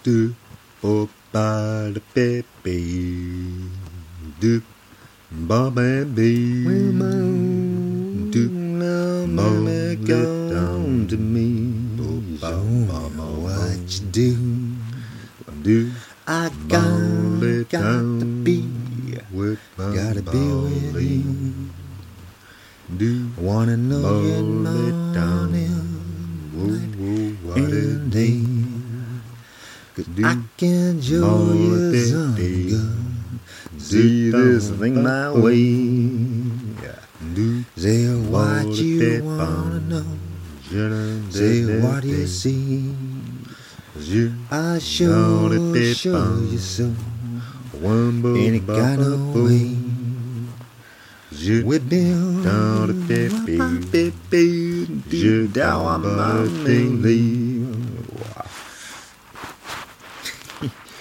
do, oh, ba, da, baby, do, ba, baby, do, mow it down to me, show me what you do. I gotta be with you. Wanna know your morning and day. I can enjoy your song, see this thing my way. Say what you wanna know, say what you see. I show you so any kind of way. We've been down my